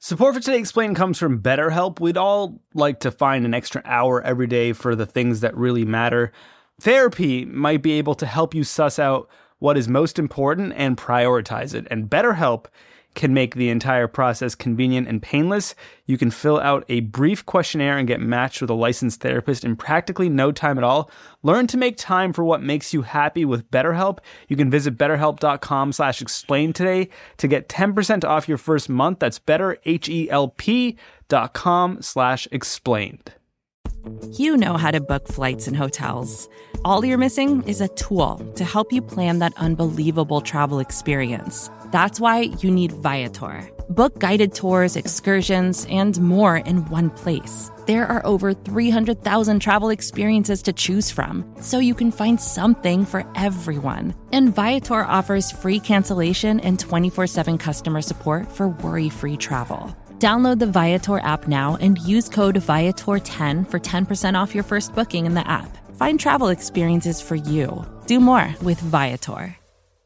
Support for Today Explained comes from BetterHelp. We'd all like to find an extra hour every day for the things that really matter. Therapy might be able to help you suss out what is most important and prioritize it. And BetterHelp can make the entire process convenient and painless. You can fill out a brief questionnaire and get matched with a licensed therapist in practically no time at all. Learn to make time for what makes you happy with BetterHelp. You can visit betterhelp.com /explain today to get 10% off your first month. That's betterhelp.com /explained. You know how to book flights and hotels. All you're missing is a tool to help you plan that unbelievable travel experience. That's why you need Viator. Book guided tours, excursions, and more in one place. There are over 300,000 travel experiences to choose from, so you can find something for everyone. And Viator offers free cancellation and 24/7 customer support for worry-free travel. Download the Viator app now and use code Viator10 for 10% off your first booking in the app. Find travel experiences for you. Do more with Viator.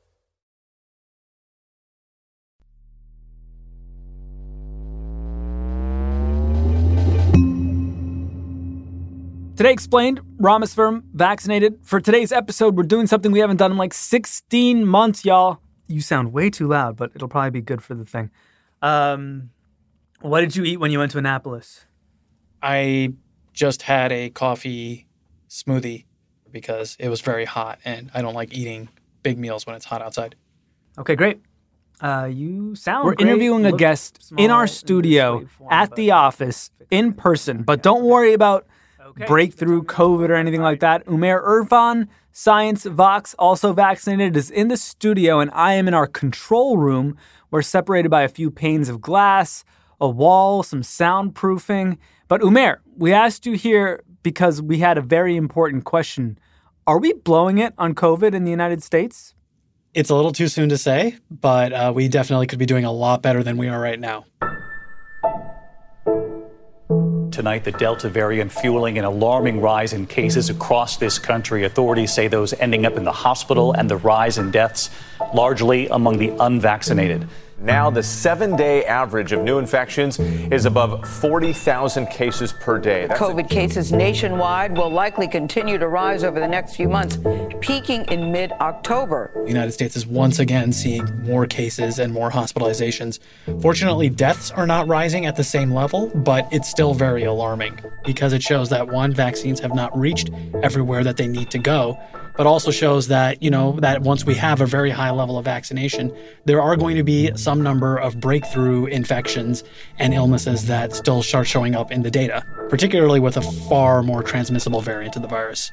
Today Explained, Ramaswamy vaccinated. For today's episode, we're doing something we haven't done in like 16 months, y'all. You sound way too loud, but it'll probably be good for the thing. What did you eat when you went to Annapolis? I just had a coffee smoothie because it was very hot, and I don't like eating big meals when it's hot outside. Okay, great. You sound We're great. interviewing a guest in our studio at the office in person, but don't worry about breakthrough COVID or anything like that. Umair Irfan, Science Vox, also vaccinated, is in the studio, and I am in our control room. We're separated by a few panes of glass, a wall, some soundproofing. But Umair, we asked you here because we had a very important question. Are we blowing it on COVID in the United States? It's a little too soon to say, but we definitely could be doing a lot better than we are right now. Tonight, the Delta variant fueling an alarming rise in cases across this country. Authorities say those ending up in the hospital and the rise in deaths largely among the unvaccinated. Now, the 7-day average of new infections is above 40,000 cases per day. COVID cases nationwide will likely continue to rise over the next few months, peaking in mid-October. The United States is once again seeing more cases and more hospitalizations. Fortunately, deaths are not rising at the same level, but it's still very alarming because it shows that, one, vaccines have not reached everywhere that they need to go, but also shows that, that once we have a very high level of vaccination, there are going to be some number of breakthrough infections and illnesses that still start showing up in the data, particularly with a far more transmissible variant of the virus.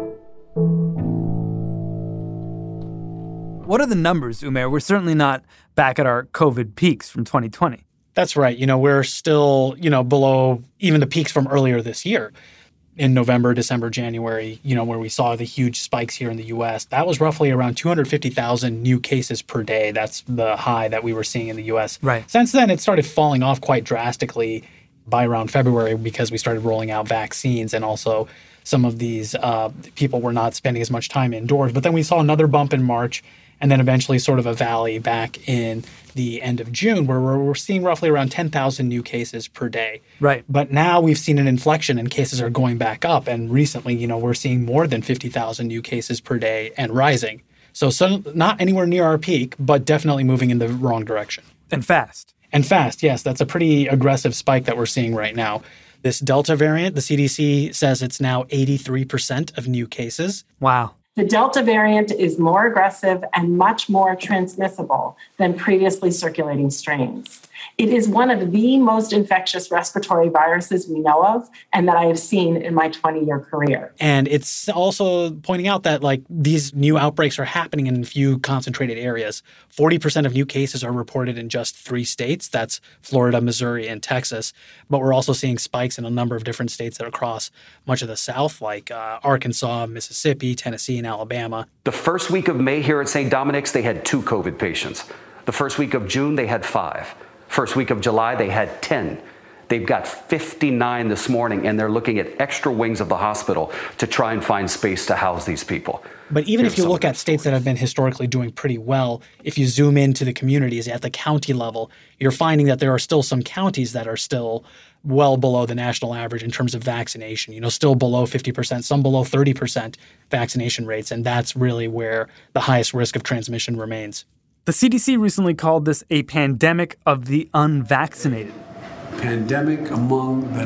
What are the numbers, Umair? We're certainly not back at our COVID peaks from 2020. That's right. We're still, below even the peaks from earlier this year. In November, December, January, where we saw the huge spikes here in the U.S., that was roughly around 250,000 new cases per day. That's the high that we were seeing in the U.S. Right. Since then, it started falling off quite drastically by around February because we started rolling out vaccines, and also some of these people were not spending as much time indoors. But then we saw another bump in March, and then eventually sort of a valley back in the end of June, where we're seeing roughly around 10,000 new cases per day. Right. But now we've seen an inflection and cases are going back up. And recently, we're seeing more than 50,000 new cases per day and rising. So not anywhere near our peak, but definitely moving in the wrong direction. And fast. And fast, yes. That's a pretty aggressive spike that we're seeing right now. This Delta variant, the CDC says it's now 83% of new cases. Wow. The Delta variant is more aggressive and much more transmissible than previously circulating strains. It is one of the most infectious respiratory viruses we know of and that I have seen in my 20-year career. And it's also pointing out that these new outbreaks are happening in a few concentrated areas. 40% of new cases are reported in just 3 states. That's Florida, Missouri, and Texas. But we're also seeing spikes in a number of different states that are across much of the South, like Arkansas, Mississippi, Tennessee, and Alabama. The first week of May here at St. Dominic's, they had 2 COVID patients. The first week of June, they had 5. First week of July, they had 10. They've got 59 this morning, and they're looking at extra wings of the hospital to try and find space to house these people. But even if you look at states that have been historically doing pretty well, if you zoom into the communities at the county level, you're finding that there are still some counties that are still well below the national average in terms of vaccination, still below 50%, some below 30% vaccination rates. And that's really where the highest risk of transmission remains. The CDC recently called this a pandemic of the unvaccinated. Pandemic among the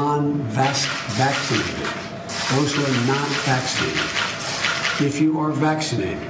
non-vaccinated, those who are not vaccinated. If you are vaccinated,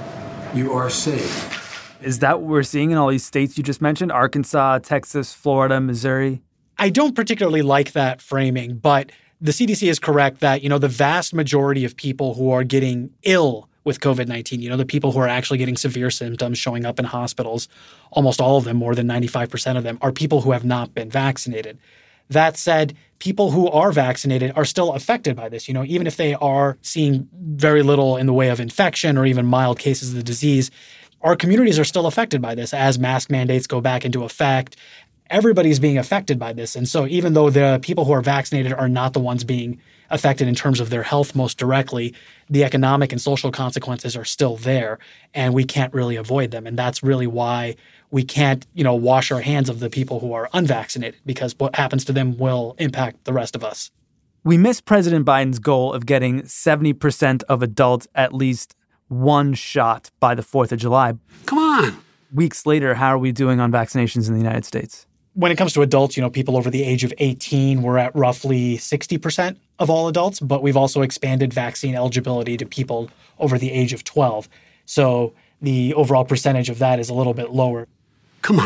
you are safe. Is that what we're seeing in all these states you just mentioned? Arkansas, Texas, Florida, Missouri? I don't particularly like that framing, but the CDC is correct that, the vast majority of people who are getting ill with COVID-19, the people who are actually getting severe symptoms showing up in hospitals, almost all of them, more than 95% of them, are people who have not been vaccinated. That said, people who are vaccinated are still affected by this. Even if they are seeing very little in the way of infection or even mild cases of the disease, our communities are still affected by this as mask mandates go back into effect. Everybody's being affected by this. And so even though the people who are vaccinated are not the ones being affected in terms of their health most directly, the economic and social consequences are still there, and we can't really avoid them. And that's really why we can't, wash our hands of the people who are unvaccinated, because what happens to them will impact the rest of us. We missed President Biden's goal of getting 70% of adults at least one shot by the 4th of July. Come on. Weeks later, how are we doing on vaccinations in the United States? When it comes to adults, people over the age of 18, we're at roughly 60% of all adults, but we've also expanded vaccine eligibility to people over the age of 12. So the overall percentage of that is a little bit lower. Come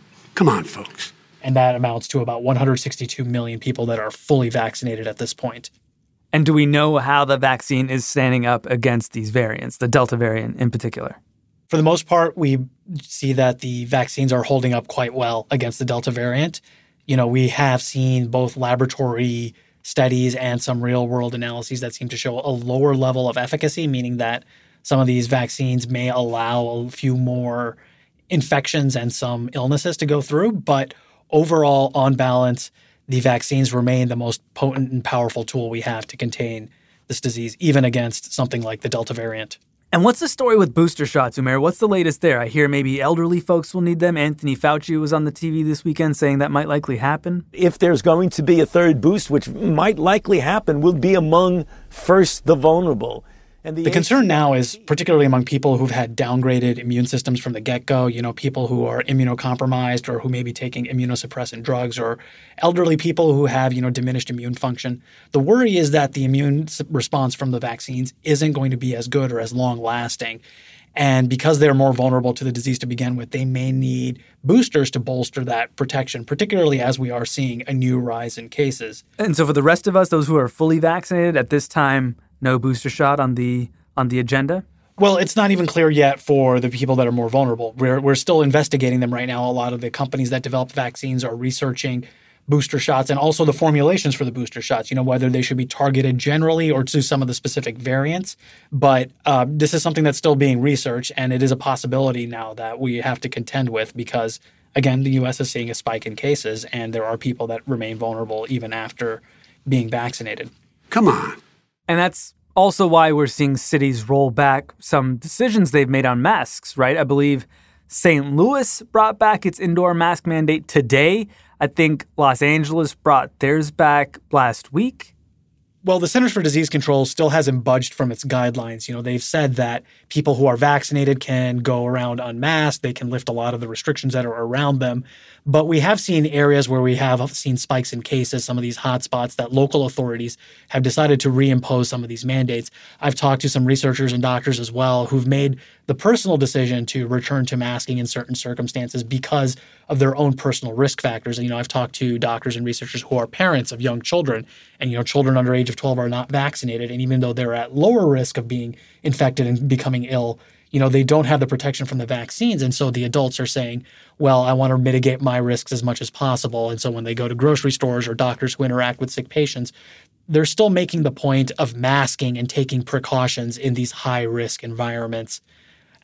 on, folks. And that amounts to about 162 million people that are fully vaccinated at this point. And do we know how the vaccine is standing up against these variants, the Delta variant in particular? For the most part, we see that the vaccines are holding up quite well against the Delta variant. We have seen both laboratory studies and some real-world analyses that seem to show a lower level of efficacy, meaning that some of these vaccines may allow a few more infections and some illnesses to go through. But overall, on balance, the vaccines remain the most potent and powerful tool we have to contain this disease, even against something like the Delta variant. And what's the story with booster shots, Umair? What's the latest there? I hear maybe elderly folks will need them. Anthony Fauci was on the TV this weekend saying that might likely happen. If there's going to be a third boost, which might likely happen, will be among first the vulnerable. And the concern now is particularly among people who've had downgraded immune systems from the get-go, people who are immunocompromised or who may be taking immunosuppressant drugs, or elderly people who have, diminished immune function. The worry is that the immune response from the vaccines isn't going to be as good or as long-lasting. And because they're more vulnerable to the disease to begin with, they may need boosters to bolster that protection, particularly as we are seeing a new rise in cases. And so for the rest of us, those who are fully vaccinated at this time, no booster shot on the agenda? Well, it's not even clear yet for the people that are more vulnerable. We're still investigating them right now. A lot of the companies that develop vaccines are researching booster shots and also the formulations for the booster shots, whether they should be targeted generally or to some of the specific variants. But this is something that's still being researched, and it is a possibility now that we have to contend with because, again, the U.S. is seeing a spike in cases, and there are people that remain vulnerable even after being vaccinated. Come on. And that's also why we're seeing cities roll back some decisions they've made on masks, right? I believe St. Louis brought back its indoor mask mandate today. I think Los Angeles brought theirs back last week. Well, the Centers for Disease Control still hasn't budged from its guidelines. They've said that people who are vaccinated can go around unmasked. They can lift a lot of the restrictions that are around them. But we have seen areas where we have seen spikes in cases, some of these hotspots that local authorities have decided to reimpose some of these mandates. I've talked to some researchers and doctors as well who've made the personal decision to return to masking in certain circumstances because of their own personal risk factors. I've talked to doctors and researchers who are parents of young children, and children under age of 12 are not vaccinated. And even though they're at lower risk of being infected and becoming ill, they don't have the protection from the vaccines. And so the adults are saying, well, I want to mitigate my risks as much as possible. And so when they go to grocery stores or doctors who interact with sick patients, they're still making the point of masking and taking precautions in these high-risk environments.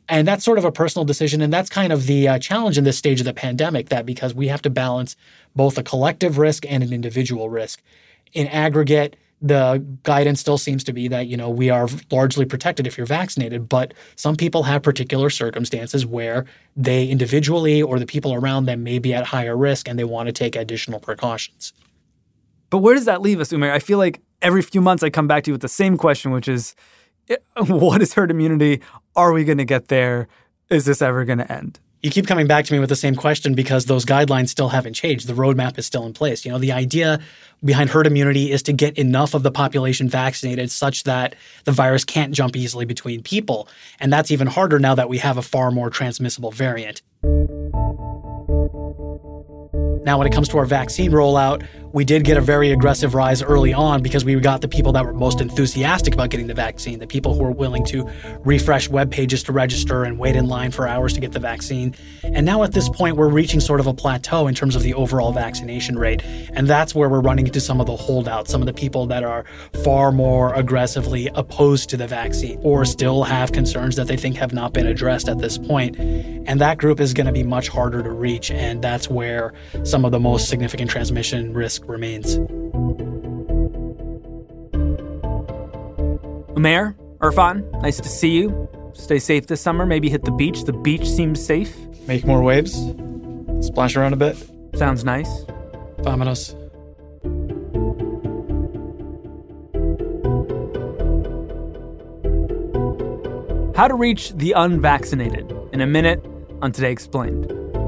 And that's sort of a personal decision. And that's kind of the challenge in this stage of the pandemic, that because we have to balance both a collective risk and an individual risk. In aggregate, the guidance still seems to be that, we are largely protected if you're vaccinated, but some people have particular circumstances where they individually or the people around them may be at higher risk and they want to take additional precautions. But where does that leave us, Umair? I feel like every few months I come back to you with the same question, which is, what is herd immunity? Are we going to get there? Is this ever going to end? You keep coming back to me with the same question because those guidelines still haven't changed. The roadmap is still in place. The idea behind herd immunity is to get enough of the population vaccinated such that the virus can't jump easily between people. And that's even harder now that we have a far more transmissible variant. Now, when it comes to our vaccine rollout, we did get a very aggressive rise early on because we got the people that were most enthusiastic about getting the vaccine, the people who were willing to refresh web pages to register and wait in line for hours to get the vaccine. And now at this point, we're reaching sort of a plateau in terms of the overall vaccination rate. And that's where we're running into some of the holdouts, some of the people that are far more aggressively opposed to the vaccine or still have concerns that they think have not been addressed at this point. And that group is going to be much harder to reach. And that's where some of the most significant transmission risk remains. Umair, Irfan, nice to see you. Stay safe this summer. Maybe hit the beach. The beach seems safe. Make more waves. Splash around a bit. Sounds nice. Vámonos. How to reach the unvaccinated in a minute on Today Explained.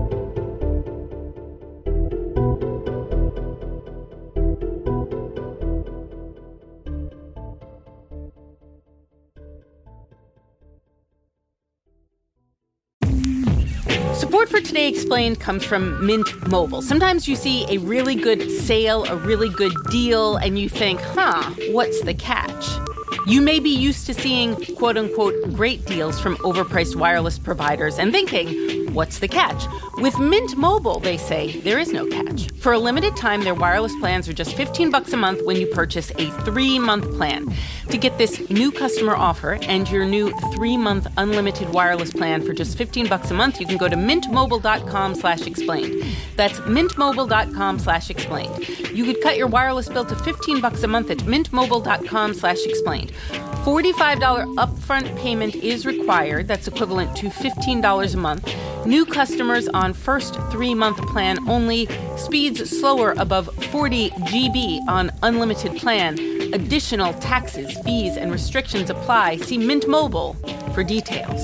Support for Today Explained comes from Mint Mobile. Sometimes you see a really good sale, a really good deal, and you think, what's the catch? You may be used to seeing, quote-unquote, great deals from overpriced wireless providers and thinking, what's the catch? With Mint Mobile, they say, there is no catch. For a limited time, their wireless plans are just $15 a month when you purchase a 3-month plan. To get this new customer offer and your new 3-month unlimited wireless plan for just $15 a month, you can go to mintmobile.com/explained. That's mintmobile.com/explained. You could cut your wireless bill to $15 a month at mintmobile.com/explained. $45 upfront payment is required. That's equivalent to $15 a month. New customers on first 3-month plan only. Speeds slower above 40 GB on unlimited plan. Additional taxes, fees, and restrictions apply. See Mint Mobile for details.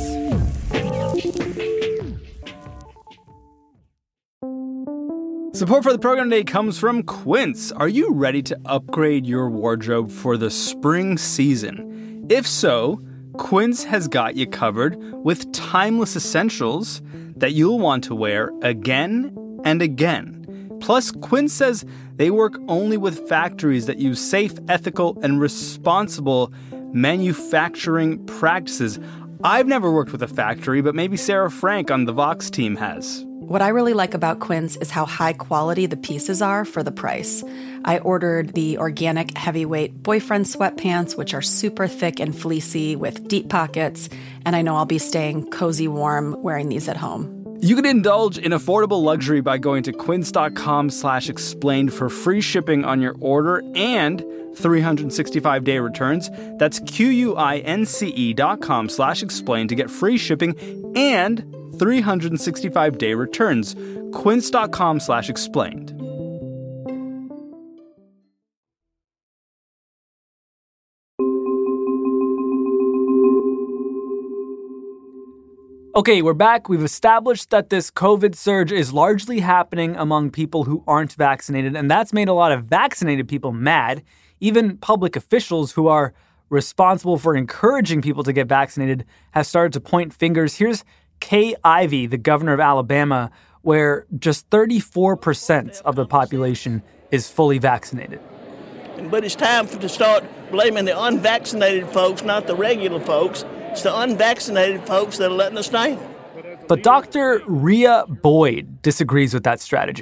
Support for the program today comes from Quince. Are you ready to upgrade your wardrobe for the spring season? If so, Quince has got you covered with timeless essentials that you'll want to wear again and again. Plus, Quince says they work only with factories that use safe, ethical, and responsible manufacturing practices. I've never worked with a factory, but maybe Sarah Frank on the Vox team has. What I really like about Quince is how high quality the pieces are for the price. I ordered the organic heavyweight boyfriend sweatpants, which are super thick and fleecy with deep pockets, and I know I'll be staying cozy warm wearing these at home. You can indulge in affordable luxury by going to quince.com/explained for free shipping on your order and 365-day returns. That's QUINCE.com/explained to get free shipping and 365-day returns. Quince.com/explained. Okay, we're back. We've established that this COVID surge is largely happening among people who aren't vaccinated, and that's made a lot of vaccinated people mad. Even public officials who are responsible for encouraging people to get vaccinated have started to point fingers. Here's Kay Ivey, the governor of Alabama, where just 34% of the population is fully vaccinated. But it's time to start blaming the unvaccinated folks, not the regular folks. It's the unvaccinated folks that are letting us down. But Dr. Rhea Boyd disagrees with that strategy.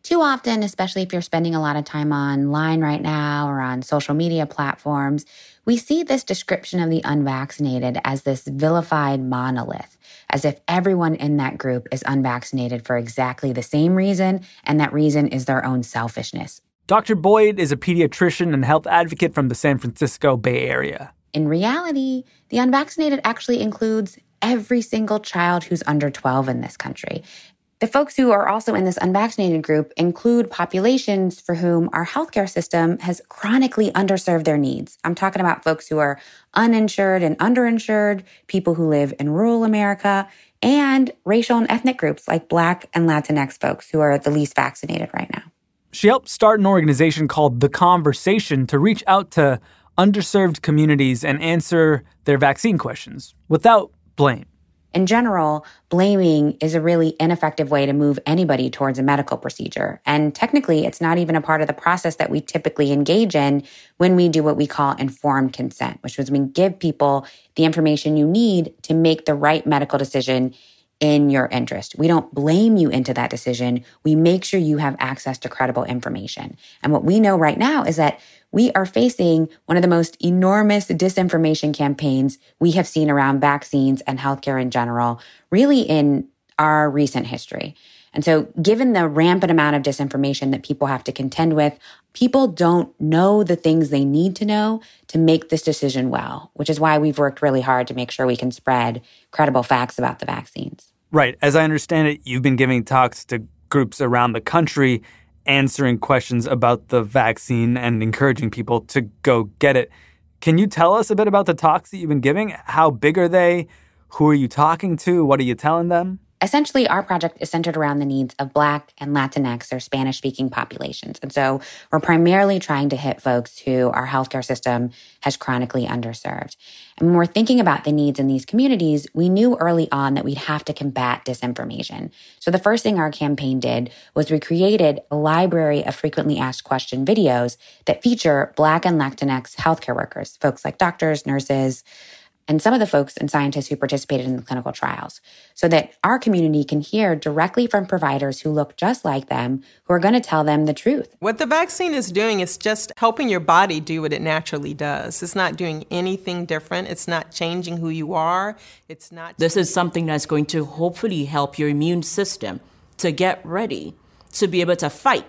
Too often, especially if you're spending a lot of time online right now or on social media platforms, we see this description of the unvaccinated as this vilified monolith, as if everyone in that group is unvaccinated for exactly the same reason, and that reason is their own selfishness. Dr. Boyd is a pediatrician and health advocate from the San Francisco Bay Area. In reality, the unvaccinated actually includes every single child who's under 12 in this country. The folks who are also in this unvaccinated group include populations for whom our healthcare system has chronically underserved their needs. I'm talking about folks who are uninsured and underinsured, people who live in rural America, and racial and ethnic groups like Black and Latinx folks who are the least vaccinated right now. She helped start an organization called The Conversation to reach out to underserved communities and answer their vaccine questions without blame. In general, blaming is a really ineffective way to move anybody towards a medical procedure. And technically, it's not even a part of the process that we typically engage in when we do what we call informed consent, which is we give people the information you need to make the right medical decision in your interest. We don't blame you into that decision. We make sure you have access to credible information. And what we know right now is that we are facing one of the most enormous disinformation campaigns we have seen around vaccines and healthcare in general, really in our recent history. And so given the rampant amount of disinformation that people have to contend with, people don't know the things they need to know to make this decision well, which is why we've worked really hard to make sure we can spread credible facts about the vaccines. Right. As I understand it, you've been giving talks to groups around the country, answering questions about the vaccine and encouraging people to go get it. Can you tell us a bit about the talks that you've been giving? How big are they? Who are you talking to? What are you telling them? Essentially, our project is centered around the needs of Black and Latinx or Spanish-speaking populations. And so we're primarily trying to hit folks who our healthcare system has chronically underserved. And when we're thinking about the needs in these communities, we knew early on that we'd have to combat disinformation. So the first thing our campaign did was we created a library of frequently asked question videos that feature Black and Latinx healthcare workers, folks like doctors, nurses, and some of the folks and scientists who participated in the clinical trials, so that our community can hear directly from providers who look just like them, who are going to tell them the truth. What the vaccine is doing is just helping your body do what it naturally does. It's not doing anything different. It's not changing who you are. It's not. This is something that's going to hopefully help your immune system to get ready to be able to fight.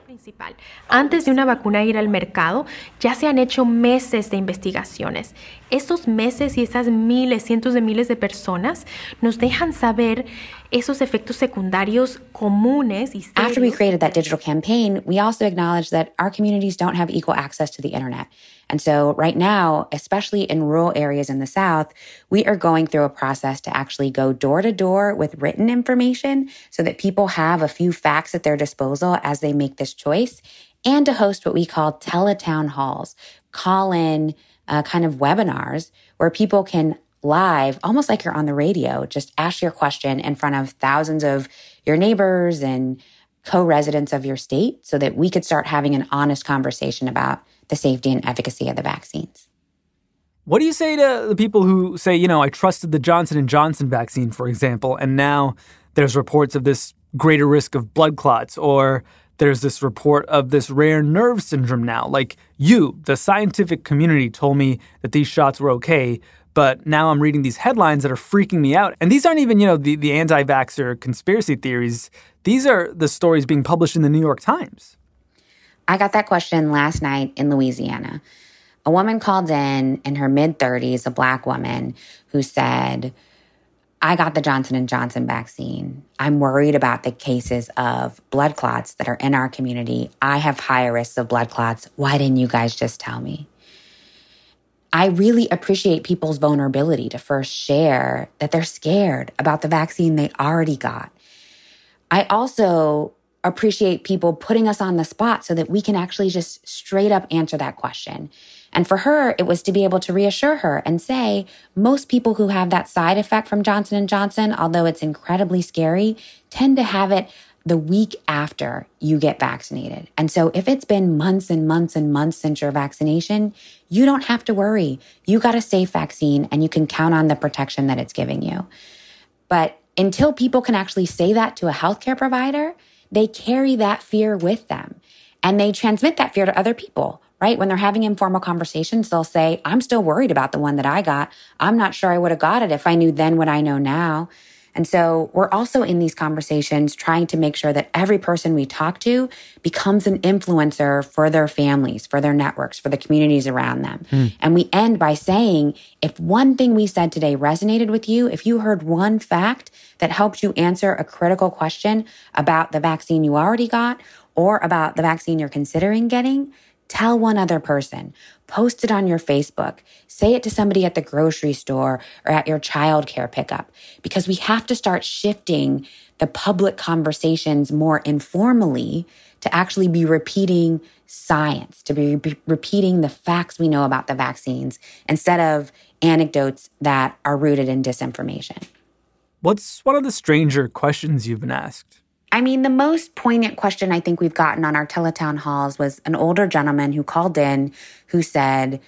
Antes de una vacuna ir al mercado, ya se han hecho meses de investigaciones. Esos meses y esas miles, cientos de miles de personas nos dejan saber esos efectos secundarios comunes y serios. After we created that digital campaign, we also acknowledged that our communities don't have equal access to the internet. And so right now, especially in rural areas in the South, we are going through a process to actually go door to door with written information so that people have a few facts at their disposal as they make this choice, and to host what we call teletown halls, call-in kind of webinars where people can live, almost like you're on the radio, just ask your question in front of thousands of your neighbors and co-residents of your state so that we could start having an honest conversation about the safety and efficacy of the vaccines. What do you say to the people who say, I trusted the Johnson & Johnson vaccine, for example, and now there's reports of this greater risk of blood clots, or there's this report of this rare nerve syndrome now? Like you, the scientific community, told me that these shots were okay, but now I'm reading these headlines that are freaking me out. And these aren't even, the anti-vaxxer conspiracy theories. These are the stories being published in the New York Times. I got that question last night in Louisiana. A woman called in her mid-30s, a Black woman, who said, I got the Johnson & Johnson vaccine. I'm worried about the cases of blood clots that are in our community. I have higher risks of blood clots. Why didn't you guys just tell me? I really appreciate people's vulnerability to first share that they're scared about the vaccine they already got. I also appreciate people putting us on the spot so that we can actually just straight up answer that question. And for her, it was to be able to reassure her and say, most people who have that side effect from Johnson & Johnson, although it's incredibly scary, tend to have it the week after you get vaccinated. And so if it's been months and months and months since your vaccination, you don't have to worry. You got a safe vaccine and you can count on the protection that it's giving you. But until people can actually say that to a healthcare provider, they carry that fear with them and they transmit that fear to other people, right? When they're having informal conversations, they'll say, I'm still worried about the one that I got. I'm not sure I would have got it if I knew then what I know now. And so we're also in these conversations trying to make sure that every person we talk to becomes an influencer for their families, for their networks, for the communities around them. And we end by saying, if one thing we said today resonated with you, if you heard one fact that helped you answer a critical question about the vaccine you already got or about the vaccine you're considering getting, tell one other person. Post it on your Facebook. Say it to somebody at the grocery store or at your childcare pickup, because we have to start shifting the public conversations more informally to actually be repeating science, to be repeating the facts we know about the vaccines instead of anecdotes that are rooted in disinformation. What's one of the stranger questions you've been asked? I mean, the most poignant question I think we've gotten on our teletown halls was an older gentleman who called in who said,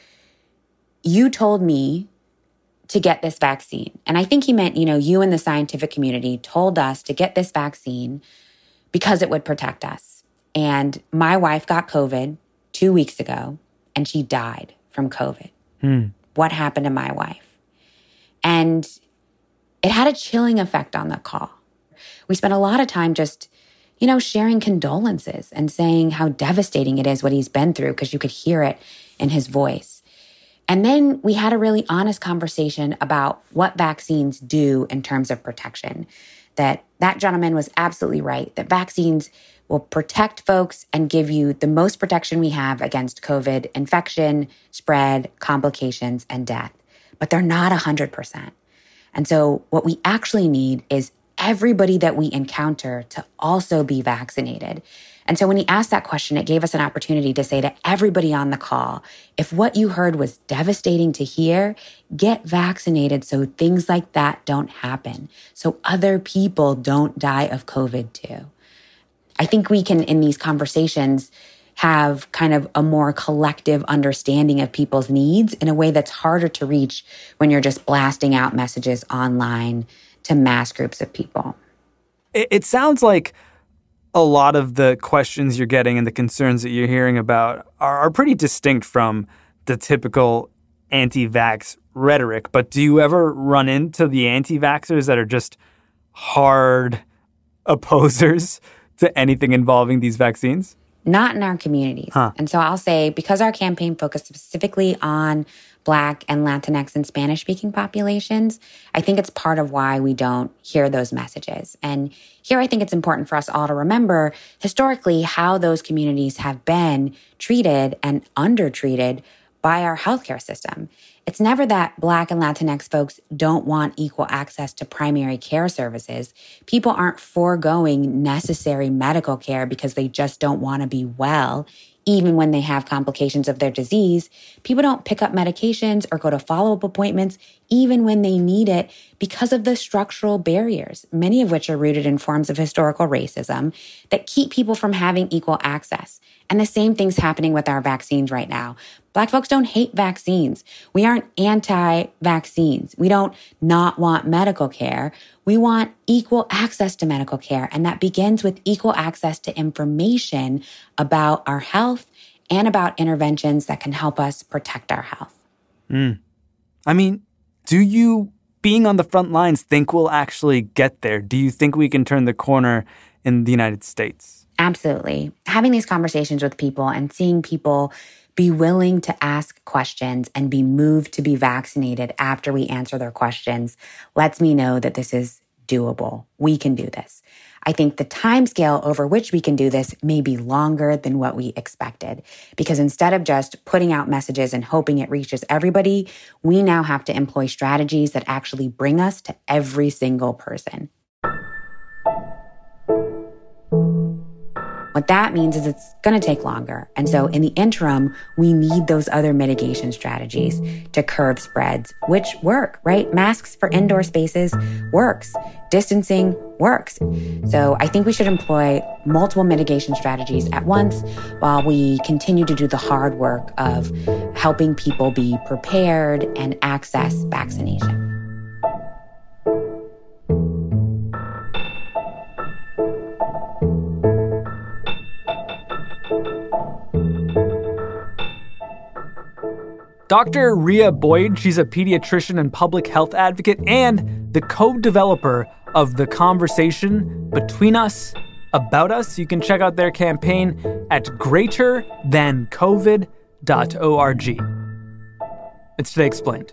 you told me to get this vaccine. And I think he meant, you and the scientific community told us to get this vaccine because it would protect us. And my wife got COVID 2 weeks ago and she died from COVID. What happened to my wife? And it had a chilling effect on the call. We spent a lot of time just, sharing condolences and saying how devastating it is what he's been through, because you could hear it in his voice. And then we had a really honest conversation about what vaccines do in terms of protection. That gentleman was absolutely right, that vaccines will protect folks and give you the most protection we have against COVID infection, spread, complications, and death. But they're not 100%. And so what we actually need is everybody that we encounter to also be vaccinated. And so when he asked that question, it gave us an opportunity to say to everybody on the call, if what you heard was devastating to hear, get vaccinated so things like that don't happen, so other people don't die of COVID too. I think we can, in these conversations, have kind of a more collective understanding of people's needs in a way that's harder to reach when you're just blasting out messages online to mass groups of people. It sounds like a lot of the questions you're getting and the concerns that you're hearing about are pretty distinct from the typical anti-vax rhetoric. But do you ever run into the anti-vaxxers that are just hard opposers to anything involving these vaccines? Not in our communities. And so I'll say, because our campaign focused specifically on Black and Latinx and Spanish-speaking populations, I think it's part of why we don't hear those messages. And here I think it's important for us all to remember historically how those communities have been treated and undertreated by our healthcare system. It's never that Black and Latinx folks don't want equal access to primary care services. People aren't foregoing necessary medical care because they just don't want to be well, even when they have complications of their disease. People don't pick up medications or go to follow-up appointments, even when they need it, because of the structural barriers, many of which are rooted in forms of historical racism that keep people from having equal access. And the same thing's happening with our vaccines right now. Black folks don't hate vaccines. We aren't anti-vaccines. We don't not want medical care. We want equal access to medical care. And that begins with equal access to information about our health and about interventions that can help us protect our health. I mean, do you, being on the front lines, think we'll actually get there? Do you think we can turn the corner in the United States? Absolutely. Having these conversations with people and seeing people be willing to ask questions and be moved to be vaccinated after we answer their questions lets me know that this is doable. We can do this. I think the timescale over which we can do this may be longer than what we expected, because instead of just putting out messages and hoping it reaches everybody, we now have to employ strategies that actually bring us to every single person. What that means is it's going to take longer. And so in the interim, we need those other mitigation strategies to curb spreads, which work, right? Masks for indoor spaces works. Distancing works. So I think we should employ multiple mitigation strategies at once while we continue to do the hard work of helping people be prepared and access vaccination. Dr. Rhea Boyd, she's a pediatrician and public health advocate and the co-developer of The Conversation Between Us, About Us. You can check out their campaign at greaterthancovid.org. It's Today Explained.